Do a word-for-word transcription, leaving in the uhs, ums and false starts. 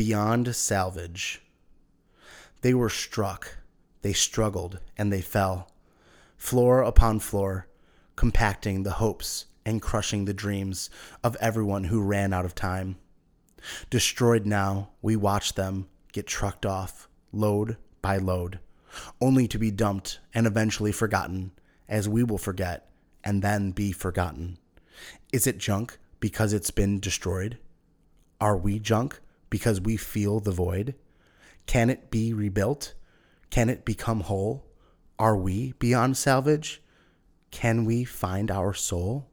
beyond salvage. They were struck, they struggled, and they fell, floor upon floor, compacting the hopes and crushing the dreams of everyone who ran out of time. Destroyed now, we watch them get trucked off, load by load, only to be dumped and eventually forgotten, as we will forget and then be forgotten. Is it junk because it's been destroyed? Are we junk because we feel the void? Can it be rebuilt? Can it become whole? Are we beyond salvage? Can we find our soul?